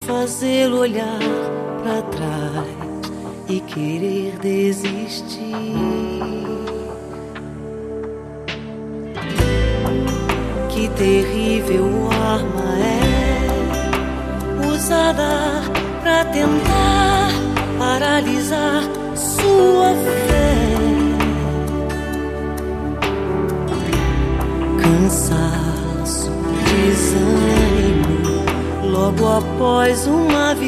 fazê-lo olhar pra trás e querer desistir. Que terrível arma é usada pra tentar paralisar sua fé. Cansaço, desânimo, logo após uma